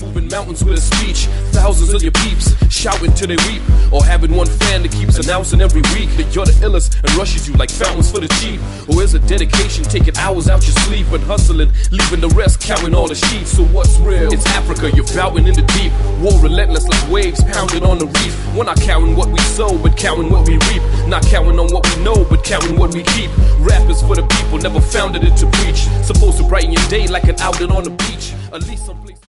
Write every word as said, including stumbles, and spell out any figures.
moving mountains with a speech. Thousands of your peeps shouting till they weep, or having one fan that keeps announcing every week that you're the illest and rushes you like fountains for the cheap. Or is a dedication taking hours out your sleep and hustling, leaving the rest counting all the sheep? So what's real? It's Africa, you're bowing in the deep. War relentless like waves pounding on the reef. We're not counting what we sow, but counting what we reap. Not counting on what we know, but counting what we keep. Rap is for the people, never founded it to preach. Supposed to brighten your day like an outing on the beach. At least someplace